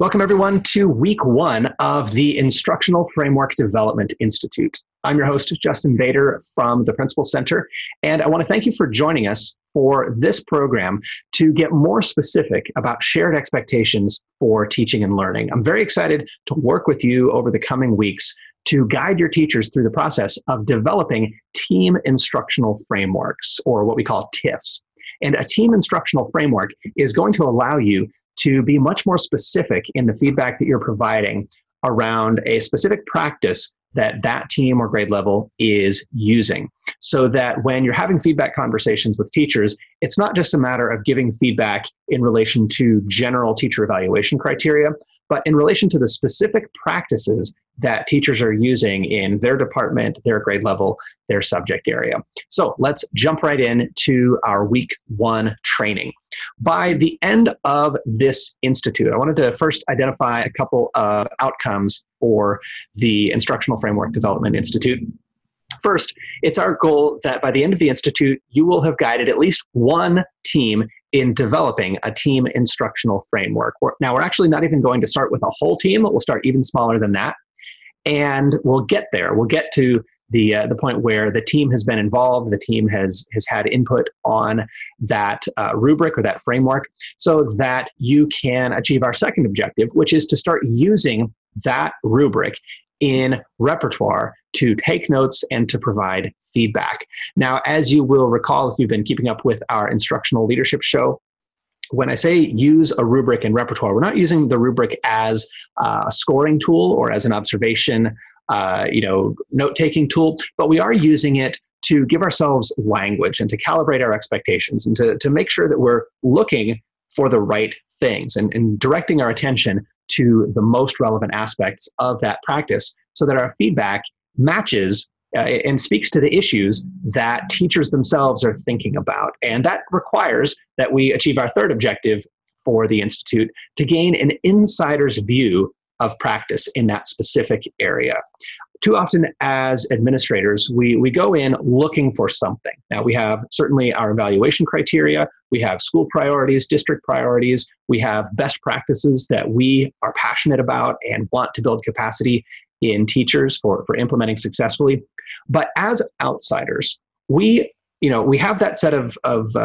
Welcome, everyone, to week one of the Instructional Framework Development Institute. I'm your host, Justin Vader from the Principal Center, and I want to thank you for joining us for this program to get more specific about shared expectations for teaching and learning. I'm very excited to work with you over the coming weeks to guide your teachers through the process of developing team instructional frameworks, or what we call TIFs. And a team instructional framework is going to allow you to be much more specific in the feedback that you're providing around a specific practice that team or grade level is using, so that when you're having feedback conversations with teachers, it's not just a matter of giving feedback in relation to general teacher evaluation criteria, but in relation to the specific practices that teachers are using in their department, their grade level, their subject area. So let's jump right in to our week one training. By the end of this institute, I wanted to first identify a couple of outcomes for the Instructional Framework Development Institute. First, it's our goal that by the end of the Institute, you will have guided at least one team in developing a team instructional framework. Now, we're actually not even going to start with a whole team. We'll start even smaller than that. And we'll get there. We'll get to the point where the team has been involved, the team has had input on that rubric or that framework, so that you can achieve our second objective, which is to start using that rubric in repertoire to take notes and to provide feedback. Now, as you will recall, if you've been keeping up with our instructional leadership show, when I say use a rubric in repertoire, we're not using the rubric as a scoring tool or as an observation, note-taking tool, but we are using it to give ourselves language and to calibrate our expectations and to make sure that we're looking for the right things and directing our attention to the most relevant aspects of that practice so that our feedback matches and speaks to the issues that teachers themselves are thinking about. And that requires that we achieve our third objective for the Institute, to gain an insider's view of practice in that specific area. Too often as administrators, we go in looking for something. Now, we have certainly our evaluation criteria, we have school priorities, district priorities, we have best practices that we are passionate about and want to build capacity in teachers for implementing successfully. But as outsiders, we have that set of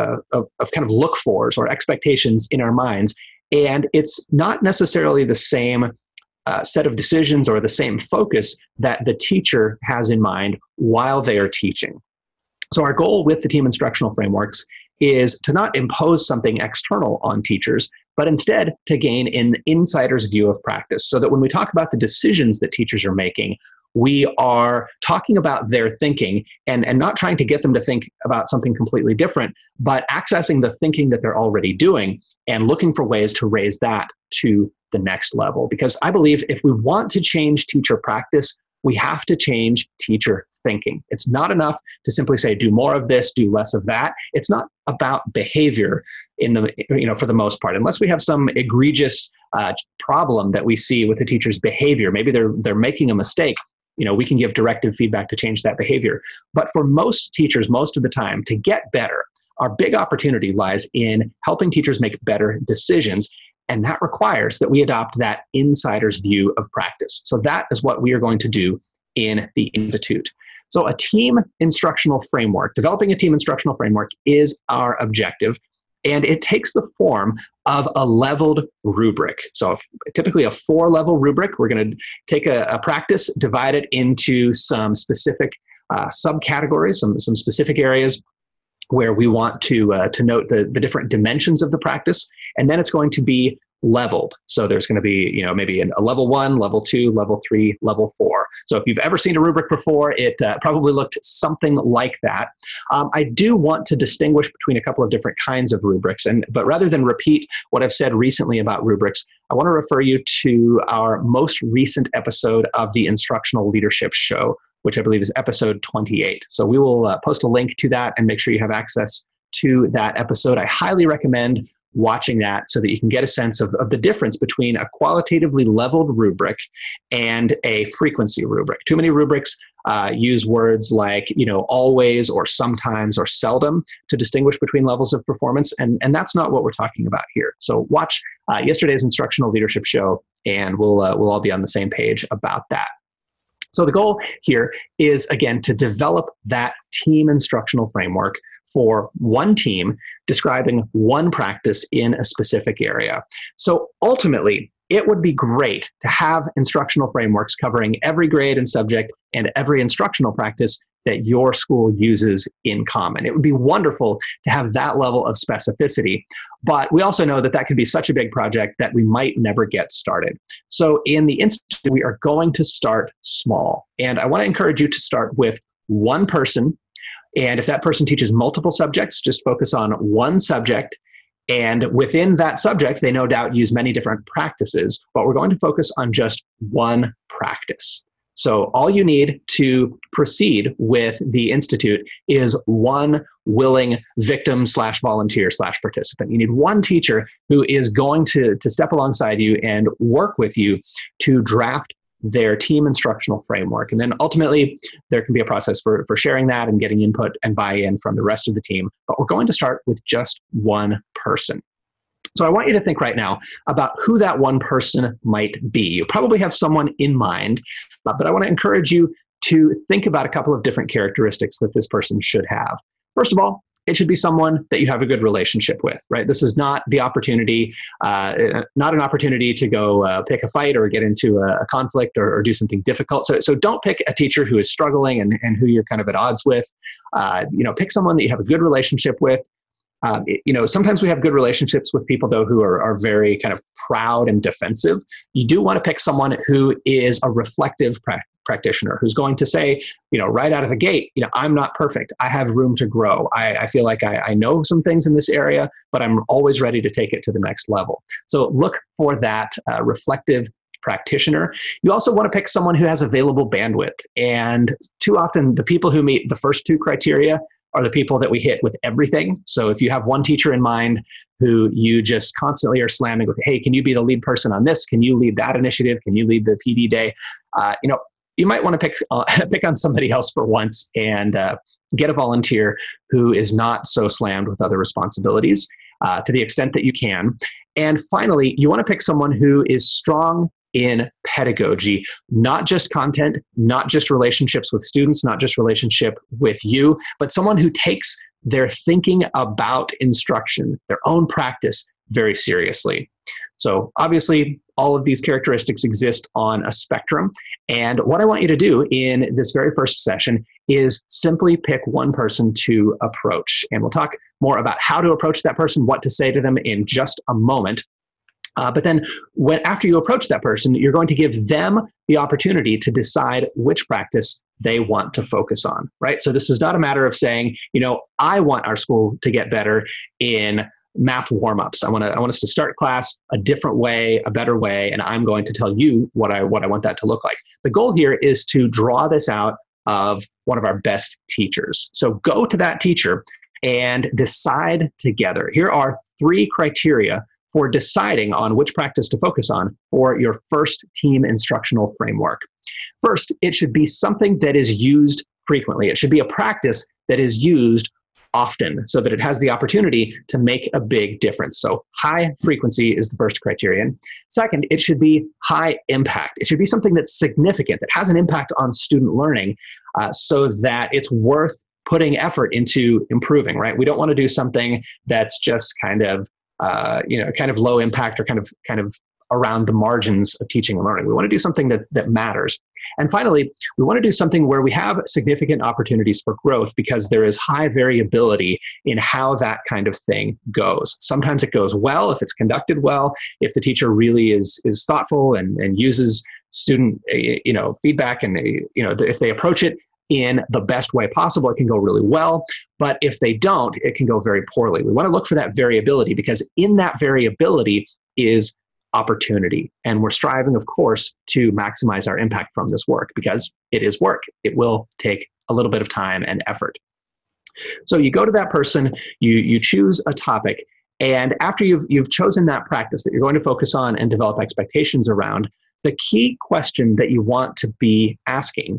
kind of look-fors or expectations in our minds, and it's not necessarily the same set of decisions or the same focus that the teacher has in mind while they are teaching. So our goal with the team instructional frameworks is to not impose something external on teachers, but instead to gain an insider's view of practice, so that when we talk about the decisions that teachers are making, we are talking about their thinking and not trying to get them to think about something completely different, but accessing the thinking that they're already doing and looking for ways to raise that to the next level. Because I believe if we want to change teacher practice, we have to change teacher thinking. It's not enough to simply say, do more of this, do less of that. It's not about behavior for the most part, unless we have some egregious problem that we see with the teacher's behavior. Maybe they're making a mistake. We can give directive feedback to change that behavior. But for most teachers, most of the time, to get better, our big opportunity lies in helping teachers make better decisions. And that requires that we adopt that insider's view of practice. So that is what we are going to do in the Institute. So a team instructional framework, developing a team instructional framework is our objective. And it takes the form of a leveled rubric. So typically a 4-level rubric. We're going to take a practice, divide it into some specific subcategories, some specific areas where we want to note the different dimensions of the practice. And then it's going to be leveled. So there's going to be, maybe a level 1, level 2, level 3, level 4. So if you've ever seen a rubric before, it probably looked something like that. I do want to distinguish between a couple of different kinds of rubrics, but rather than repeat what I've said recently about rubrics, I want to refer you to our most recent episode of the Instructional Leadership Show, which I believe is episode 28. So we will post a link to that and make sure you have access to that episode. I highly recommend watching that so that you can get a sense of the difference between a qualitatively leveled rubric and a frequency rubric. Too many rubrics use words like, always or sometimes or seldom to distinguish between levels of performance. And that's not what we're talking about here. So watch yesterday's instructional leadership show, and we'll all be on the same page about that. So the goal here is, again, to develop that team instructional framework for one team describing one practice in a specific area. So ultimately, it would be great to have instructional frameworks covering every grade and subject and every instructional practice that your school uses in common. It would be wonderful to have that level of specificity, but we also know that that can be such a big project that we might never get started. So in the Institute, we are going to start small. And I want to encourage you to start with one person. And if that person teaches multiple subjects, just focus on one subject. And within that subject, they no doubt use many different practices, but we're going to focus on just one practice. So all you need to proceed with the Institute is one willing victim/volunteer/participant. You need one teacher who is going to step alongside you and work with you to draft their team instructional framework. And then ultimately, there can be a process for sharing that and getting input and buy-in from the rest of the team. But we're going to start with just one person. So I want you to think right now about who that one person might be. You probably have someone in mind, but I want to encourage you to think about a couple of different characteristics that this person should have. First of all, it should be someone that you have a good relationship with, right? This is not the opportunity, not an opportunity to go pick a fight or get into a conflict or do something difficult. So don't pick a teacher who is struggling and who you're kind of at odds with. Pick someone that you have a good relationship with. Sometimes we have good relationships with people, though, who are very kind of proud and defensive. You do want to pick someone who is a reflective practitioner, who's going to say, right out of the gate, I'm not perfect. I have room to grow. I feel like I know some things in this area, but I'm always ready to take it to the next level. So look for that reflective practitioner. You also want to pick someone who has available bandwidth. And too often, the people who meet the first two criteria are the people that we hit with everything. So if you have one teacher in mind who you just constantly are slamming with, hey, can you be the lead person on this? Can you lead that initiative? Can you lead the PD day? You might want to pick on somebody else for once and get a volunteer who is not so slammed with other responsibilities to the extent that you can. And finally, you want to pick someone who is strong in pedagogy, not just content, not just relationships with students, not just relationship with you, but someone who takes their thinking about instruction, their own practice, very seriously. So obviously, all of these characteristics exist on a spectrum. And what I want you to do in this very first session is simply pick one person to approach. And we'll talk more about how to approach that person, what to say to them in just a moment. But then after you approach that person, you're going to give them the opportunity to decide which practice they want to focus on, right? So this is not a matter of saying, I want our school to get better in math warm-ups. I want us to start class a different way, a better way, and I'm going to tell you what I want that to look like. The goal here is to draw this out of one of our best teachers. So go to that teacher and decide together. Here are 3 criteria for deciding on which practice to focus on for your first team instructional framework. First, it should be something that is used frequently. It should be a practice that is used often so that it has the opportunity to make a big difference. So high frequency is the first criterion. Second, it should be high impact. It should be something that's significant, that has an impact on student learning so that it's worth putting effort into improving, right? We don't want to do something that's just kind of low impact or kind of around the margins of teaching and learning. We want to do something that matters. And finally, we want to do something where we have significant opportunities for growth because there is high variability in how that kind of thing goes. Sometimes it goes well if it's conducted well, if the teacher really is thoughtful and uses student feedback, and if they approach it in the best way possible, it can go really well. But if they don't, it can go very poorly. We want to look for that variability because in that variability is opportunity. And we're striving, of course, to maximize our impact from this work because it is work. It will take a little bit of time and effort. So you go to that person, you choose a topic, and after you've chosen that practice that you're going to focus on and develop expectations around, the key question that you want to be asking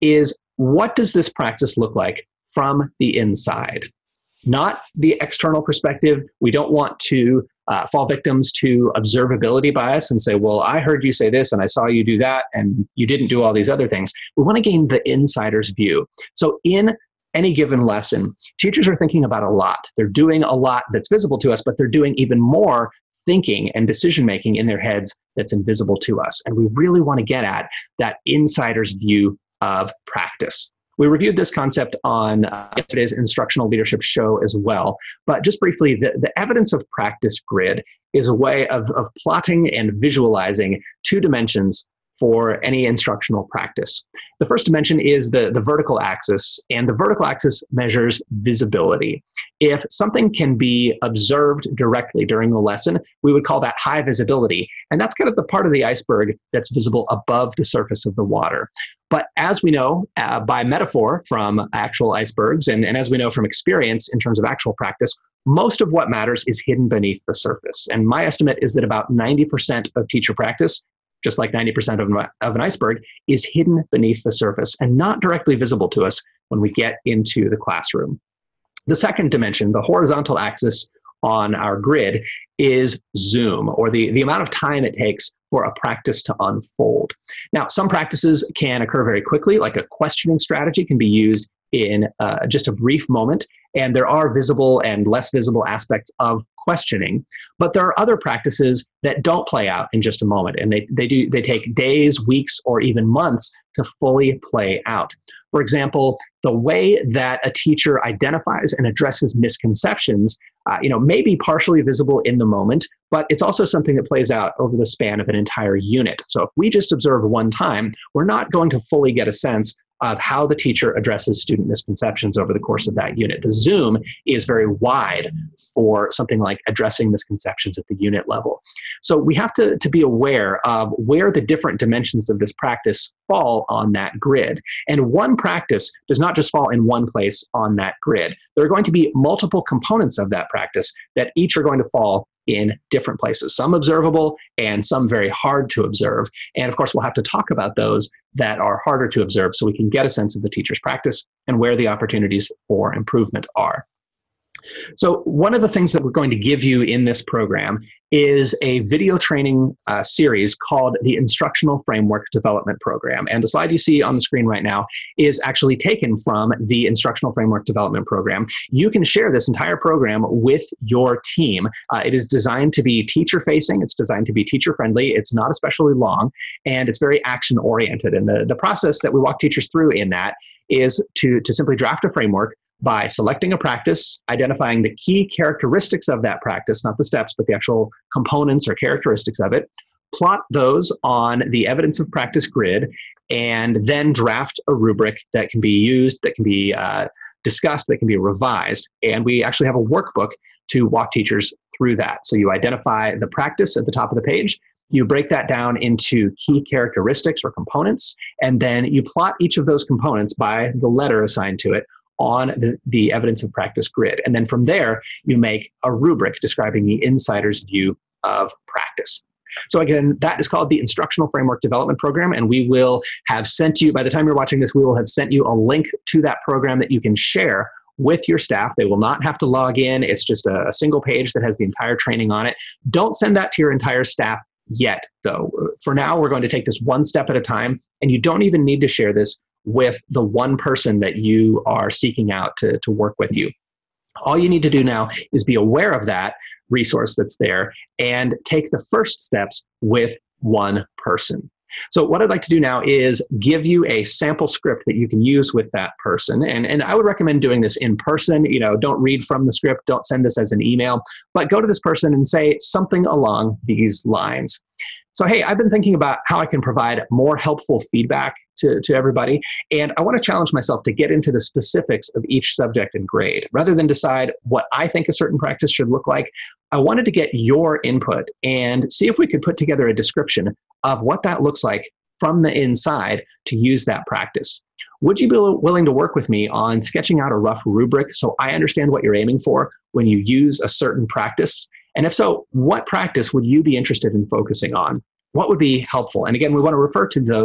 is what does this practice look like from the inside? Not the external perspective. We don't want to fall victims to observability bias and say, well, I heard you say this and I saw you do that and you didn't do all these other things. We want to gain the insider's view. So in any given lesson, teachers are thinking about a lot. They're doing a lot that's visible to us, but they're doing even more thinking and decision-making in their heads that's invisible to us. And we really want to get at that insider's view of practice. We reviewed this concept on yesterday's instructional leadership show as well. But just briefly, the evidence of practice grid is a way of plotting and visualizing two dimensions for any instructional practice. The first dimension is the vertical axis, and the vertical axis measures visibility. If something can be observed directly during the lesson, we would call that high visibility, and that's kind of the part of the iceberg that's visible above the surface of the water. But as we know, by metaphor from actual icebergs, and as we know from experience in terms of actual practice, most of what matters is hidden beneath the surface. And my estimate is that about 90% of teacher practice, just like 90% of an iceberg, is hidden beneath the surface and not directly visible to us when we get into the classroom. The second dimension, the horizontal axis on our grid, is zoom, or the amount of time it takes for a practice to unfold. Now, some practices can occur very quickly, like a questioning strategy can be used in just a brief moment, and there are visible and less visible aspects of questioning. But there are other practices that don't play out in just a moment, and they take days, weeks, or even months to fully play out. For example, the way that a teacher identifies and addresses misconceptions may be partially visible in the moment, but it's also something that plays out over the span of an entire unit. So if we just observe one time, we're not going to fully get a sense of how the teacher addresses student misconceptions over the course of that unit. The zoom is very wide for something like addressing misconceptions at the unit level. So we have to be aware of where the different dimensions of this practice fall on that grid. And one practice does not just fall in one place on that grid. There are going to be multiple components of that practice that each are going to fall in different places, some observable and some very hard to observe. And of course, we'll have to talk about those that are harder to observe so we can get a sense of the teacher's practice and where the opportunities for improvement are. So one of the things that we're going to give you in this program is a video training series called the Instructional Framework Development Program. And the slide you see on the screen right now is actually taken from the Instructional Framework Development Program. You can share this entire program with your team. It is designed to be teacher-facing. It's designed to be teacher-friendly. It's not especially long, and it's very action-oriented. And the process that we walk teachers through in that is to simply draft a framework by selecting a practice, identifying the key characteristics of that practice, not the steps, but the actual components or characteristics of it, plot those on the evidence of practice grid, and then draft a rubric that can be used, that can be discussed, that can be revised. And we actually have a workbook to walk teachers through that. So you identify the practice at the top of the page, you break that down into key characteristics or components, and then you plot each of those components by the letter assigned to it on the evidence of practice grid. And then from there, you make a rubric describing the insider's view of practice. So again, that is called the Instructional Framework Development Program, and we will have sent you, by the time you're watching this, we will have sent you a link to that program that you can share with your staff. They will not have to log in. It's just a single page that has the entire training on it. Don't send that to your entire staff yet, though. For now, we're going to take this one step at a time, and you don't even need to share this with the one person that you are seeking out to work with you. All you need to do now is be aware of that resource that's there and take the first steps with one person. So what I'd like to do now is give you a sample script that you can use with that person. And I would recommend doing this in person. Don't read from the script, don't send this as an email, but go to this person and say something along these lines. So, hey, I've been thinking about how I can provide more helpful feedback to everybody, and I want to challenge myself to get into the specifics of each subject and grade. Rather than decide what I think a certain practice should look like, I wanted to get your input and see if we could put together a description of what that looks like from the inside to use that practice. Would you be willing to work with me on sketching out a rough rubric so I understand what you're aiming for when you use a certain practice? And if so, what practice would you be interested in focusing on? What would be helpful? And again, we want to refer to those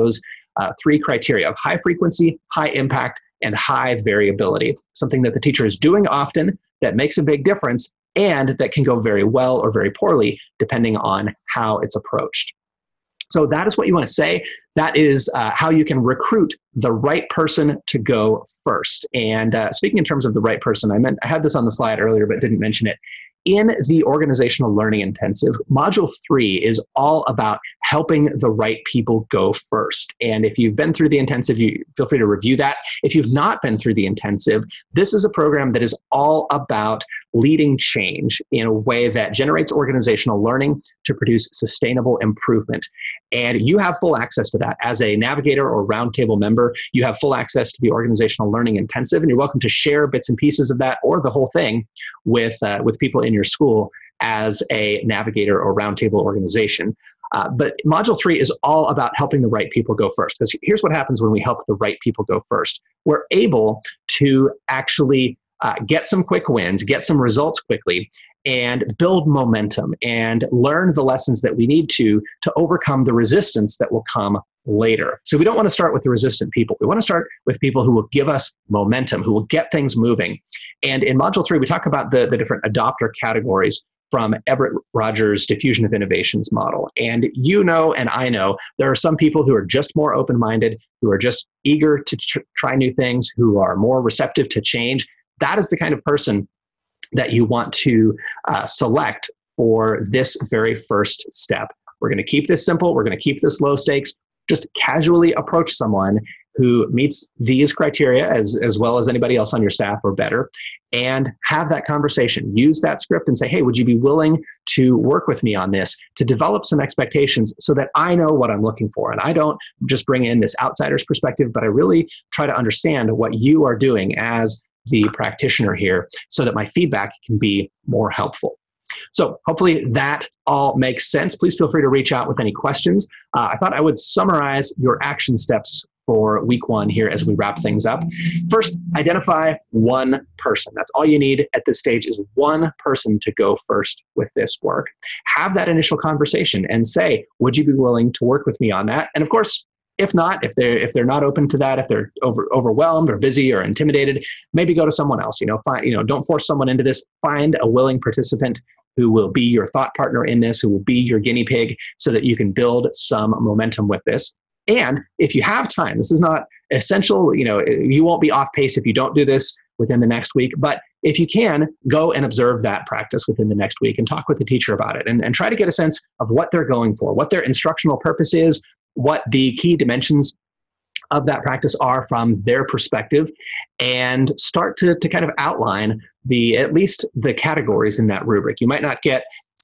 three criteria of high frequency, high impact, and high variability. Something that the teacher is doing often that makes a big difference and that can go very well or very poorly depending on how it's approached. So that is what you want to say. That is how you can recruit the right person to go first. And speaking in terms of the right person, I had this on the slide earlier, but didn't mention it. In the Organizational Learning Intensive, Module 3 is all about helping the right people go first. And if you've been through the intensive, you feel free to review that. If you've not been through the intensive, this is a program that is all about leading change in a way that generates organizational learning to produce sustainable improvement. And you have full access to that. As a navigator or roundtable member, you have full access to the Organizational Learning Intensive, and you're welcome to share bits and pieces of that or the whole thing with people in your school as a navigator or roundtable organization. But Module 3 is all about helping the right people go first. Because here's what happens when we help the right people go first. We're able to actually get some quick wins, get some results quickly, and build momentum and learn the lessons that we need to overcome the resistance that will come later. So we don't want to start with the resistant people. We want to start with people who will give us momentum, who will get things moving. And in Module 3, we talk about the different adopter categories from Everett Rogers' Diffusion of Innovations model. And you know, and I know, there are some people who are just more open-minded, who are just eager to try new things, who are more receptive to change. That is the kind of person that you want to select for this very first step. We're going to keep this simple. We're going to keep this low stakes. Just casually approach someone who meets these criteria as well as anybody else on your staff or better, and have that conversation. Use that script and say, hey, would you be willing to work with me on this to develop some expectations so that I know what I'm looking for? And I don't just bring in this outsider's perspective, but I really try to understand what you are doing as the practitioner here so that my feedback can be more helpful. So hopefully that all makes sense. Please feel free to reach out with any questions. I thought I would summarize your action steps for week 1 here as we wrap things up. First, identify one person. That's all you need at this stage, is one person to go first with this work. Have that initial conversation and say, would you be willing to work with me on that? And of course, if not, if they're not open to that, if they're overwhelmed or busy or intimidated, maybe go to someone else. Don't force someone into this. Find a willing participant who will be your thought partner in this, who will be your guinea pig, so that you can build some momentum with this. And if you have time, this is not essential. You won't be off pace if you don't do this within the next week. But if you can, go and observe that practice within the next week and talk with the teacher about it, and try to get a sense of what they're going for, what their instructional purpose is, what the key dimensions of that practice are from their perspective, and start to kind of outline at least the categories in that rubric. You might not get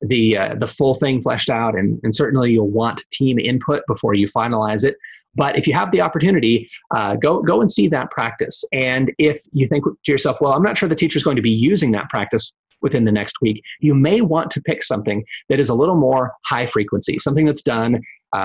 the full thing fleshed out, and certainly you'll want team input before you finalize it. But if you have the opportunity, go and see that practice. And if you think to yourself, well, I'm not sure the teacher's going to be using that practice within the next week, you may want to pick something that is a little more high frequency, something that's done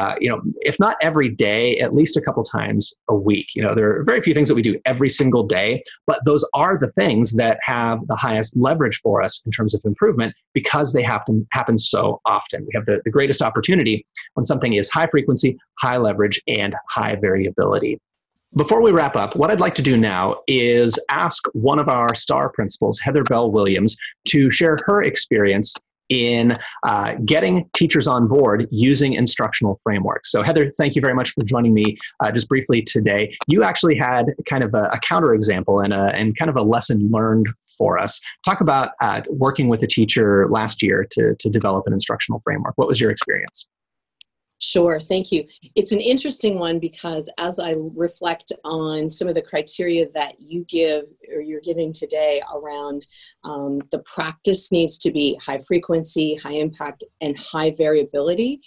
if not every day, at least a couple times a week. There are very few things that we do every single day, but those are the things that have the highest leverage for us in terms of improvement because they happen so often. We have the greatest opportunity when something is high frequency, high leverage, and high variability. Before we wrap up, what I'd like to do now is ask one of our star principals, Heather Bell Williams, to share her experience in getting teachers on board using instructional frameworks. So Heather, thank you very much for joining me just briefly today. You actually had kind of a counterexample and kind of a lesson learned for us. Talk about working with a teacher last year to develop an instructional framework. What was your experience? Sure, thank you. It's an interesting one because as I reflect on some of the criteria that you give or you're giving today around the practice needs to be high frequency, high impact, and high variability,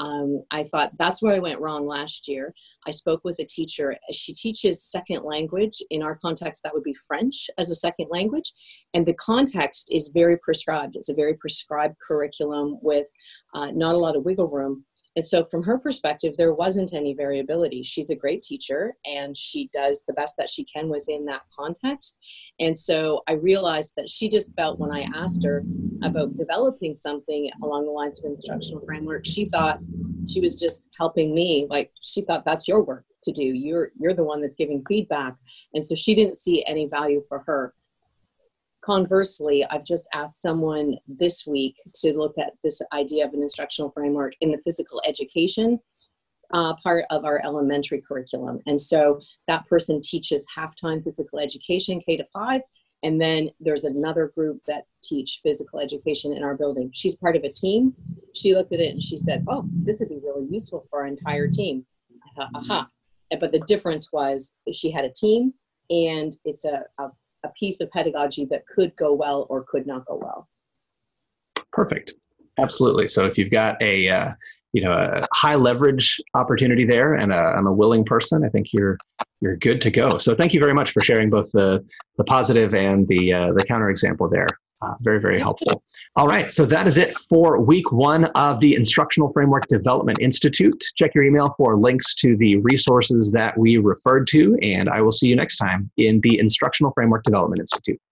I thought that's where I went wrong last year. I spoke with a teacher. She teaches second language. In our context, that would be French as a second language. And the context is very prescribed. It's a very prescribed curriculum with not a lot of wiggle room. And so from her perspective, there wasn't any variability. She's a great teacher and she does the best that she can within that context. And so I realized that she just felt when I asked her about developing something along the lines of instructional framework, she thought she was just helping me. Like she thought that's your work. to do. You're the one that's giving feedback. And so she didn't see any value for her. Conversely, I've just asked someone this week to look at this idea of an instructional framework in the physical education part of our elementary curriculum. And so that person teaches half-time physical education, K-5, and then there's another group that teach physical education in our building. She's part of a team. She looked at it and she said, oh, this would be really useful for our entire team. I thought, aha. But the difference was she had a team, and it's a piece of pedagogy that could go well or could not go well. Perfect. Absolutely. So if you've got a high leverage opportunity there and a willing person, I think you're good to go. So thank you very much for sharing both the positive and the counterexample there. Very, very helpful. All right. So that is it for week 1 of the Instructional Framework Development Institute. Check your email for links to the resources that we referred to, and I will see you next time in the Instructional Framework Development Institute.